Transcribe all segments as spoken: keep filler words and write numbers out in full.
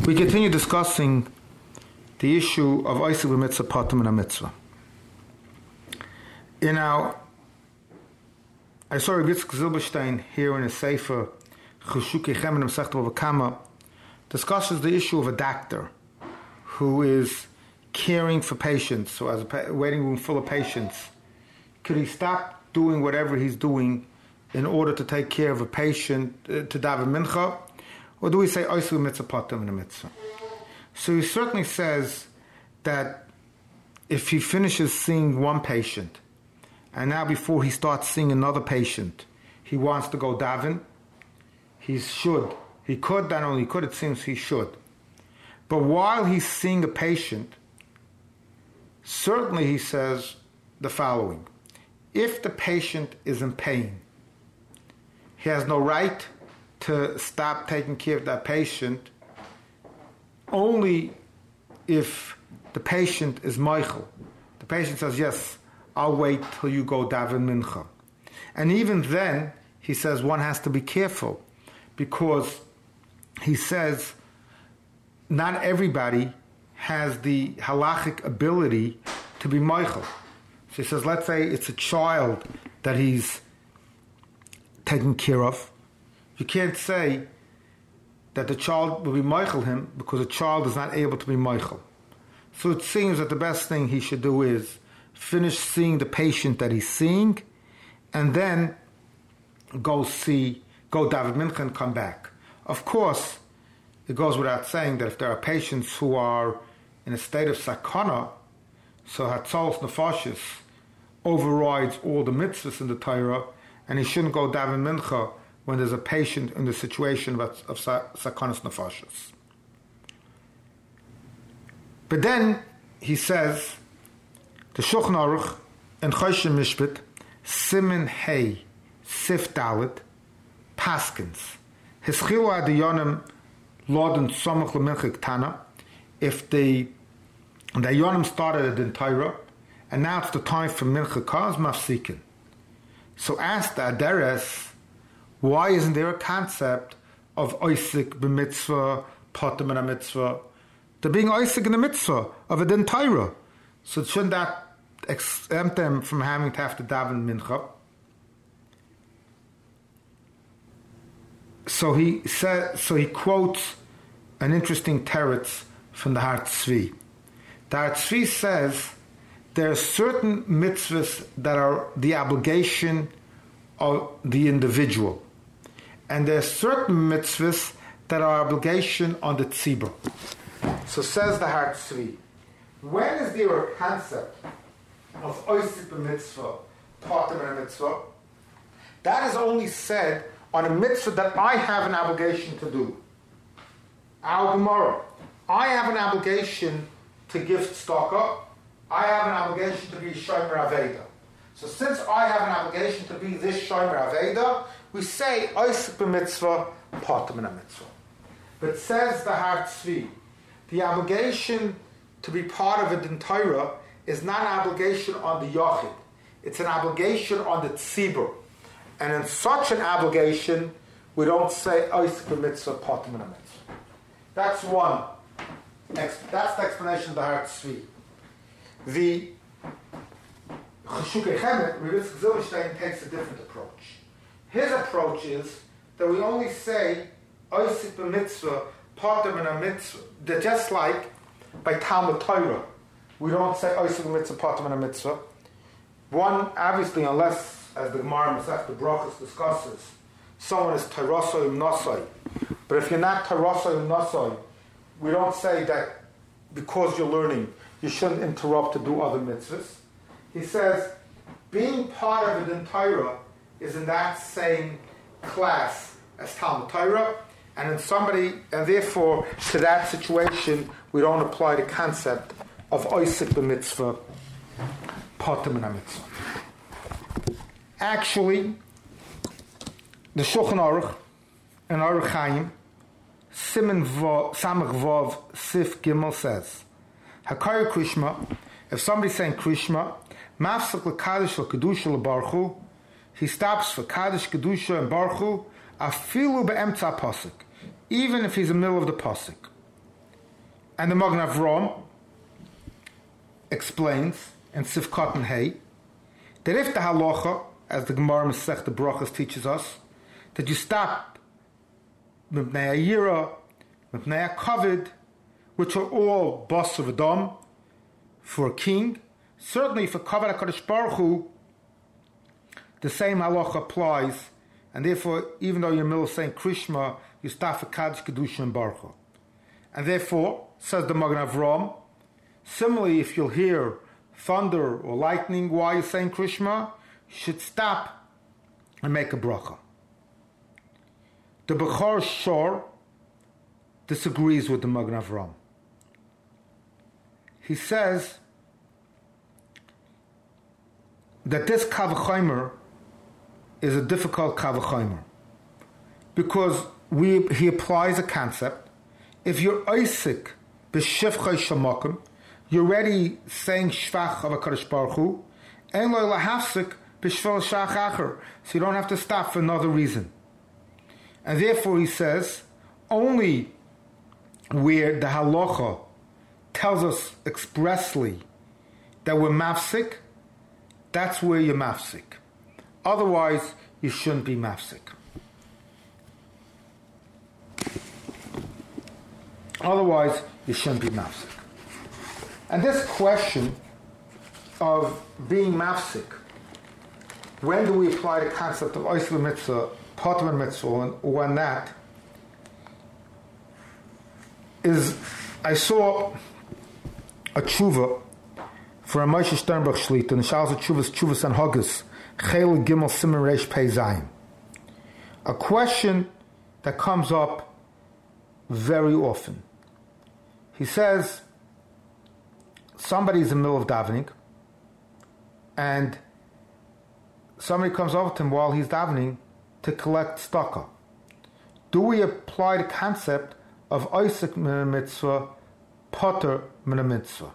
We continue discussing the issue of Oisik b'mitzvah, Potem and a mitzvah. In our, I saw Rabbi Yitzchak Zilberstein here in his Sefer Cheshukei Chemen Masechta Bava Kama discusses the issue of a doctor who is caring for patients, who has a pa- waiting room full of patients. Could he stop doing whatever he's doing in order to take care of a patient, uh, to daven mincha? Or do we say Oisik mitzvah, Potem and a mitzvah? So he certainly says that if he finishes seeing one patient, and now before he starts seeing another patient, he wants to go daven, he should. He could, not only could, it seems he should. But while he's seeing a patient, certainly he says the following. If the patient is in pain, he has no right to stop taking care of that patient only if the patient is Michael. The patient says, yes, I'll wait till you go daven mincha. And even then, he says one has to be careful because he says not everybody has the halachic ability to be Michael. So he says, let's say it's a child that he's taking care of. You can't say that the child will be Michael him because a child is not able to be Michael. So it seems that the best thing he should do is finish seeing the patient that he's seeing and then go see, go daven mincha and come back. Of course, it goes without saying that if there are patients who are in a state of sakana, so hatzalos nefashis overrides all the mitzvahs in the Torah, and he shouldn't go daven mincha when there's a patient in the situation of, of sakanas nefashis. But then he says, the Shulchan Aruch and Choshen Mishpat, Simin Hey, Sif Dalet, Paskins, Hischilu Adiyonim Lodin Somach Leminchik Tana, if the the Yonim started in Torah, and now it's the time for Mincha Kaz Mafsikin. So ask the Aderes, why isn't there a concept of Oisik b'mitzvah, Potem and a mitzvah? They're being Oisik in the mitzvah of a din Torah. So shouldn't that exempt them from having to have to daven mincha? So he said. So he quotes an interesting teretz from the Har Tzvi. The Har Tzvi says there are certain mitzvahs that are the obligation of the individual, and there are certain mitzvahs that are obligation on the tzibur. So says the Har Tzvi, when is there a concept of Oisik b'mitzvah, Potem and a mitzvah? That is only said on a mitzvah that I have an obligation to do. Our Gemara, I have an obligation to give tzedakah. I have an obligation to be shomer aveda. So since I have an obligation to be this shomer aveda, we say Oisik b'mitzvah, Potem and a mitzvah. But says the Har Tzvi, the obligation to be part of a din Torah is not an obligation on the Yachid. It's an obligation on the Tzibur. And in such an obligation, we don't say Oisik b'mitzvah, Potem and a mitzvah. That's one. That's the explanation of the Har Tzvi. The Cheshukei Chemen, Rabbi Yitzchak Zilberstein, takes a different approach. His approach is that we only say Oisik b'mitzvah, Potem and a mitzvah. They're just like by Talmud Torah. We don't say Oisik b'mitzvah, Potem and a mitzvah. One, obviously, unless, as the Gemara Masechta Brachos discusses, someone is Tairosoi Nosoi. But if you're not Tairosoi Nosoi, we don't say that because you're learning, you shouldn't interrupt to do other mitzvahs. He says, being part of it in Torah is in that same class as Talmud Torah, and in somebody, and therefore to that situation, we don't apply the concept of Oisik b'mitzvah, Potem and a mitzvah. Actually, the Shulchan Aruch and Aruch Chaim, Siman Samach Vav Sif Gimel says, Hakari Krishma, if somebody's saying Krishma, Mafsek l'Kadish l'Kedusha l'Baruchu, he stops for Kaddish, Kedusha, and Baruchu, Afilu be'emtza pasuk, even if he's in the middle of the pasuk. And the Magen Avraham explains in Sivkot and Hay that if the halacha, as the Gemara Masechta Brachos teaches us, that you stop Mipnei Ayira, Mipnei Kavod, which are all Basar V'Dam for a king, certainly for Kavod HaKadosh Baruch Hu, the same halacha applies, and therefore, even though you're in the middle of saying Krishma, you stop for Kaddish, Kedusha, and Baruch Hu. And therefore, says the Magen Avraham, similarly, if you'll hear thunder or lightning while you're saying Krishma, you should stop and make a bracha. The Bechor Shor disagrees with the Magen Avraham. He says that this Kav Chomer is a difficult Kav Chomer because we, he applies a concept. If you're Isaac b'shivchai shamakim, you're already saying Shvach of HaKadosh Baruch Hu, and lo lahafsik b'shvel shach acher, so you don't have to stop for another reason. And therefore he says, only where the halacha tells us expressly that we're mafsik, that's where you're mafsik. Otherwise, you shouldn't be mafsik. Otherwise, you shouldn't be mafsik. And this question of being mafsik, when do we apply the concept of Oisel Mitzvah, Potem Mitzvah, and when that, is, I saw a tshuva for a Moshe Sternberg Shlita, and Shals of Tshuvas, Tshuvas and Hoggas, Chel Gimel Simen Reish Pei Zayin. A question that comes up very often. He says, somebody's in the middle of davening, and somebody comes over to him while he's davening to collect tzedakah. Do we apply the concept of Isaac min a mitzvah, Potter min a mitzvah?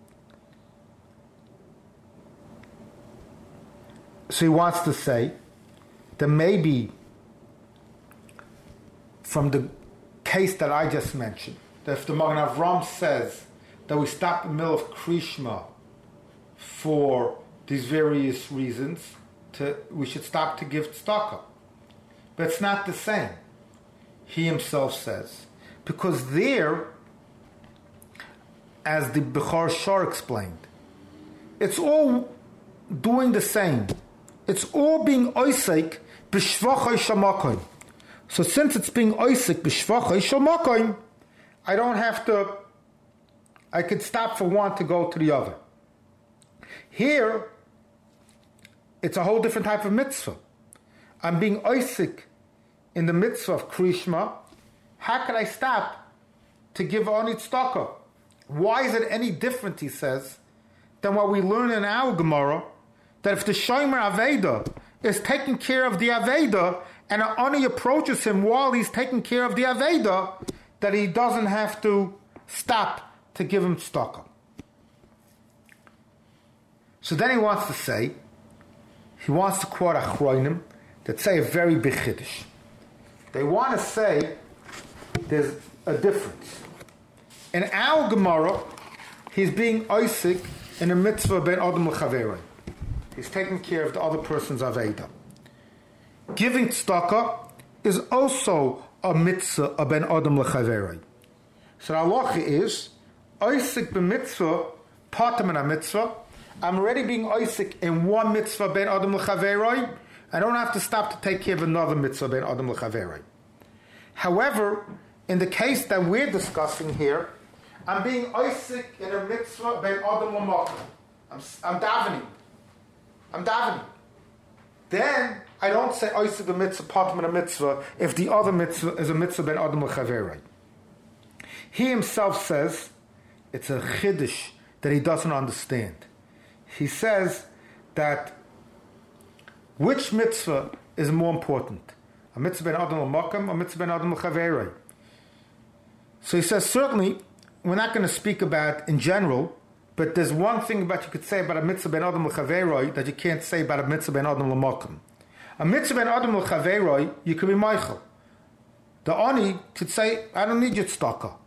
So he wants to say that maybe from the case that I just mentioned, that if the Magen Avraham says that we stop in the middle of Krishma for these various reasons, to, we should stop to give tzedakah. But it's not the same, he himself says. Because there, as the Bechor Shor explained, it's all doing the same. It's all being oisek b'shvachai shamakoim. So since it's being oisek b'shvachai shamakoim, I don't have to, I could stop for one to go to the other. Here, it's a whole different type of mitzvah. I'm being oisik in the mitzvah of Krishma. How can I stop to give only tzedakah? Why is it any different, he says, than what we learn in our Gemara, that if the Shomer Aveda is taking care of the Aveda, and an Ani approaches him while he's taking care of the Aveda, that he doesn't have to stop to give him tzedakah. So then he wants to say, he wants to quote Achronim that say a very big chiddush. They want to say there's a difference. In our Gemara, he's being Isaac in a mitzvah ben Adam l'chaverei. He's taking care of the other person's Aveda. Giving tzedakah is also a mitzvah ben Adam l'chaverei. So the halacha is, Isaac ben mitzvah, patam in a mitzvah. I'm already being Isaac in one mitzvah ben Adam l'chaverei. I don't have to stop to take care of another mitzvah ben Adam l'chaverei. However, in the case that we're discussing here, I'm being Isaac in a mitzvah ben Adam l'makom. I'm, I'm davening. I'm davening. Then I don't say Isaac the mitzvah, patam in a mitzvah, if the other mitzvah is a mitzvah ben Adam l'chaverei. He himself says it's a chiddush that he doesn't understand. He says that which mitzvah is more important? A mitzvah ben Adam l'makom, a mitzvah ben Adam l'chaverei. So he says, certainly, we're not going to speak about in general, but there's one thing about you could say about a mitzvah ben Adam l'chaverei that you can't say about a mitzvah ben Adam l'makom. A mitzvah ben Adam l'chaverei, you could be Michael. The Ani could say, I don't need your tzedakah.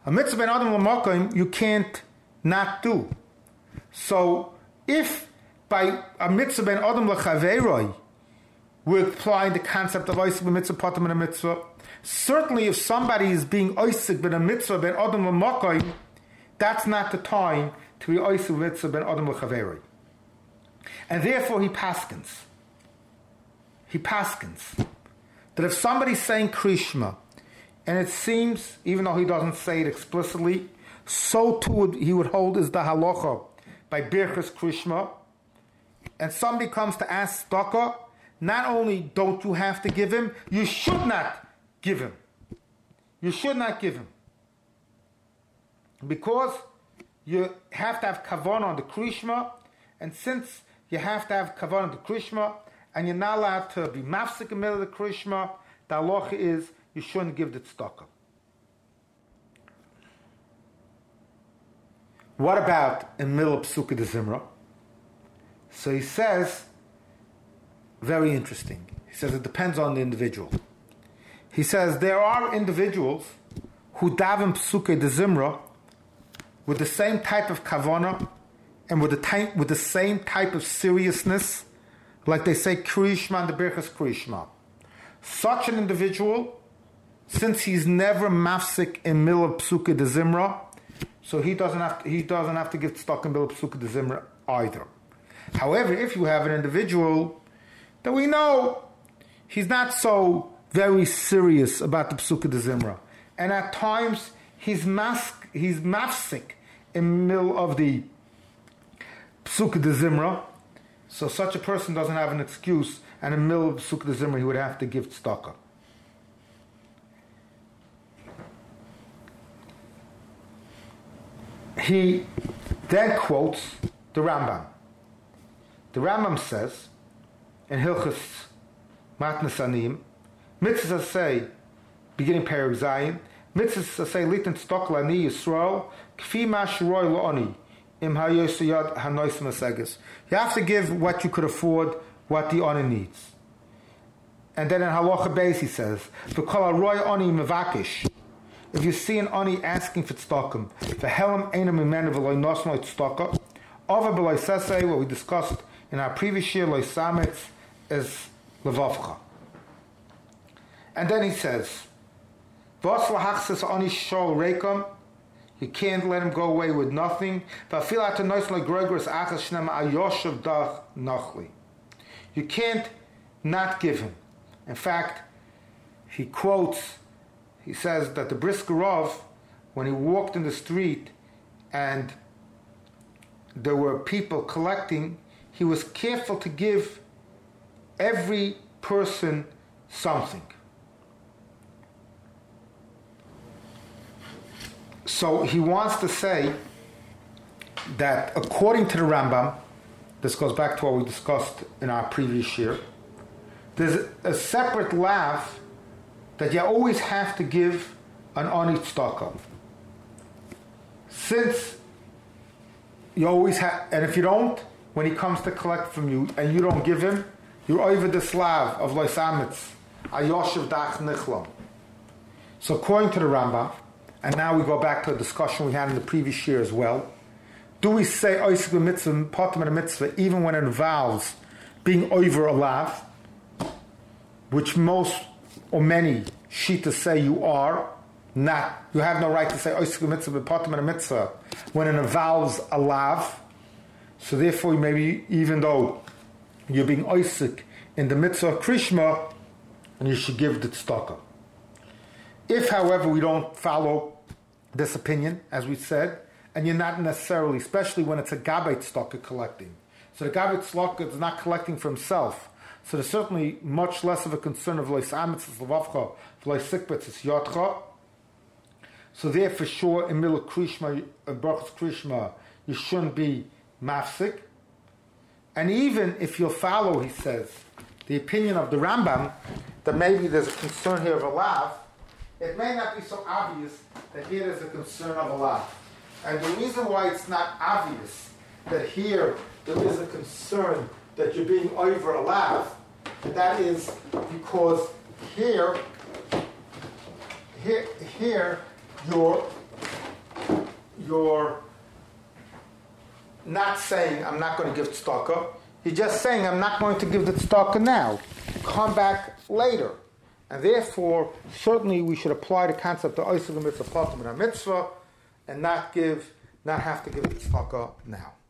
A mitzvah ben adam l'makom you can't not do. So if by a mitzvah ben adam l'chaveroi we're applying the concept of oisik ben mitzvah potem and a mitzvah, certainly if somebody is being oisik ben a mitzvah ben adam l'makom, that's not the time to be oisik ben mitzvah ben adam l'chaveroi. And therefore he paskins. He paskins that if somebody's saying Krishma, and it seems, even though he doesn't say it explicitly, so too would, he would hold is the halacha by Birchas Krishma, and somebody comes to ask tzedakah, not only don't you have to give him, you should not give him. You should not give him. Because you have to have kavanah on the Krishma, and since you have to have kavanah on the Krishma, and you're not allowed to be mafsik in the middle of the Krishma, the halacha is you shouldn't give the tzedakah. What about in the middle of Psukkah de Zimra? So he says, very interesting. He says it depends on the individual. He says there are individuals who daven Psukkah de Zimra with the same type of kavanah and with the, type, with the same type of seriousness, like they say Krishma and the Birchas Krishma. Such an individual, since he's never mafsik in middle of Psukkah de Zimra, so he doesn't have to, he doesn't have to give stock in middle of Psukkah de Zimra either. However, if you have an individual that we know he's not so very serious about the Psukkah de Zimra, and at times he's mas he's mafsik in the middle of the Psukkah de Zimra, so such a person doesn't have an excuse, and in the middle of Psukkah de Zimra he would have to give tzedakah. He then quotes the Rambam. The Rambam says in Hilchos Matnas Aniyim, mitzvahs say, beginning Perek Zayin, mitzvahs say litin tzedakah la'ani Yisrael kfi ma shiroi la'ani im hayosayad hanois maseges. You have to give what you could afford, what the ani needs. And then in Halacha Beis he says, v'kol haroy ani mevakish. If you see an ani asking for tzedakah, v'helam einam imenu v'loy nosno tzedakah, over b'loy sesei, what we discussed in our previous year, loy sametz, is levavcha. And then he says, v'os lahachses ani shol reikam, you can't let him go away with nothing. You can't not give him. In fact, he quotes, he says that the Briskerov, when he walked in the street and there were people collecting, he was careful to give every person something. So he wants to say that according to the Rambam, this goes back to what we discussed in our previous year, there's a separate lav that you always have to give an ani tzedakah. Since you always have, and if you don't, when he comes to collect from you and you don't give him, you're over the slav of loisamitz, ayoshev dach nichlam. So according to the Rambam, and now we go back to a discussion we had in the previous year as well. Do we say oisik b'mitzvah, potem and a mitzvah, even when it involves being over a lav, which most or many shitas say you are not? You have no right to say oisik b'mitzvah, potem and a mitzvah when it involves a lav. So therefore, maybe even though you're being oisik in the mitzvah krishma, and you should give the tzedakah. If, however, we don't follow this opinion, as we said, and you're not necessarily, especially when it's a gabbai tzedakah collecting. So the gabbai tzedakah is not collecting for himself. So there's certainly much less of a concern of lois amitz is levavcha, lois sikbetz is yotcha. So there for sure, in middle krishma, brachas krishma, you shouldn't be mafsik. And even if you'll follow, he says, the opinion of the Rambam, that maybe there's a concern here of a lav, it may not be so obvious that here there's a concern of a lav. And the reason why it's not obvious that here there is a concern that you're being over a lav, and that is because here, here, here you're, you're not saying, I'm not going to give tzedakah. You're just saying, I'm not going to give the tzedakah now. Come back later. And therefore, certainly we should apply the concept of Oisel Mitzvah Patim and Mitzvah and not give, not have to give the tzedakah now.